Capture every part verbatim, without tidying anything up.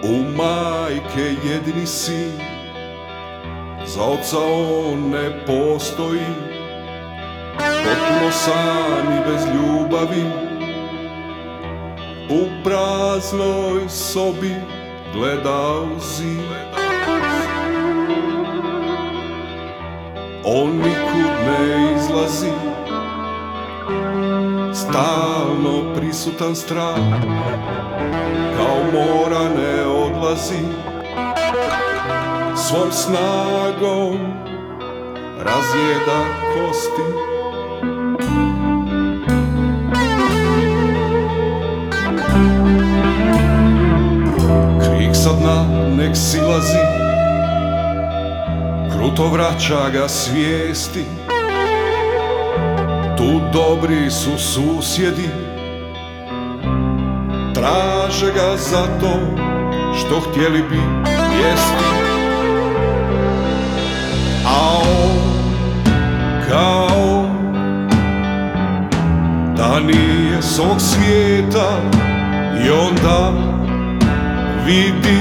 U majke jedini sin, za oca on ne postoji, potpuno sam i bez ljubavi, u praznoj sobi gledao zid. On nikud ne izlazi, stalno prisutan strah, kao mora ne odlazi, svom snagom razjeda kosti. Krik sa dna nek silazi, kruto vraća ga svijesti. Tu dobri su susjedi, traže ga zato što htjeli bi jesti. A on kao da nije s ovog svijeta, i onda vidi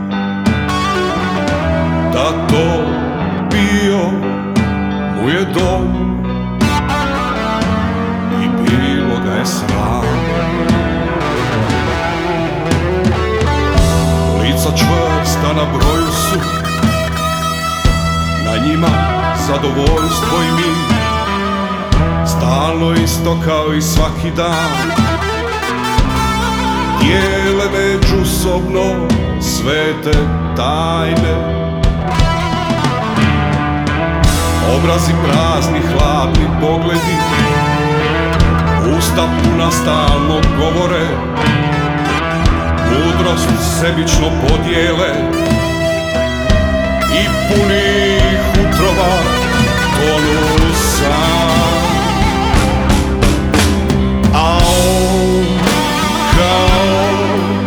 da to bio mu je dom i bilo ga je sram. Lica čvrsta na broju su, na njima zadovoljstvo i mir, stalno isto kao i svaki dan, dijele međusobno svete tajne. Obrazi prazni, hladni pogledi, usta puna stalno govore, mudrost sebično podijele i punih utrova tonu sam. A on kao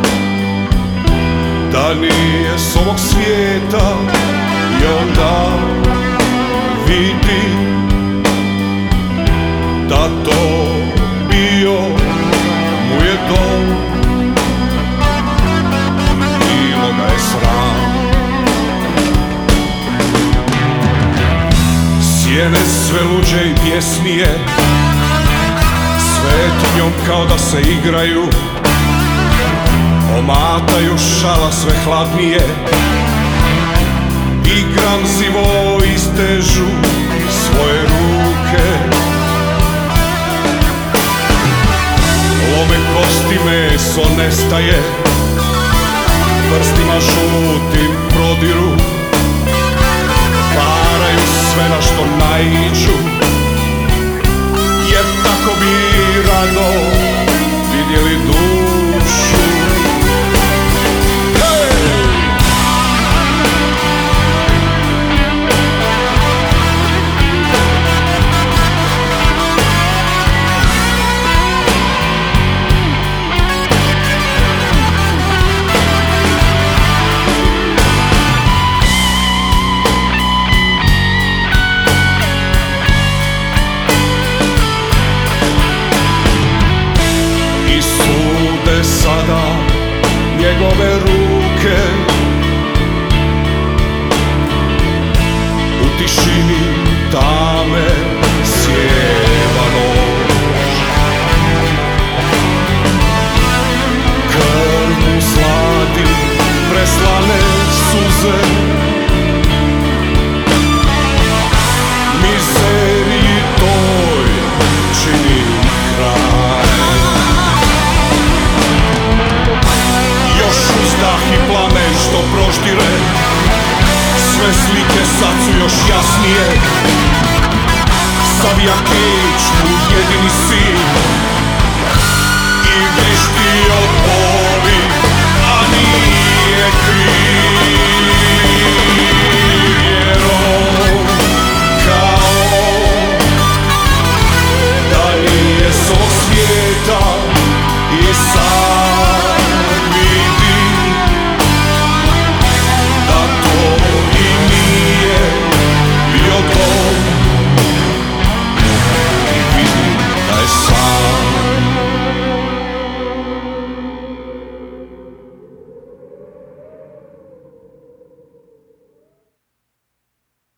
da nije s ovog svijeta, i onda vidi da to bio mu je dom, bilo ga je sram. Sjene sve luđe i pjesnije, svetinjom kao da se igraju, omataju šala sve hladnije i gramzivo istežu svoje ruke. Lome kosti, meso nestaje, prstima žutim prodiru, varaju sve na što naiđu, jer tako bi rado vidjeli dušu. Sada njegove ruke u tišini tame sjeva noć, krv mu sladi preslane suze, mizeriji toj čini kraj. Uzdah i plamen što proždire, sve slike sad su još jasnije. Savija kič, mu jedini sin,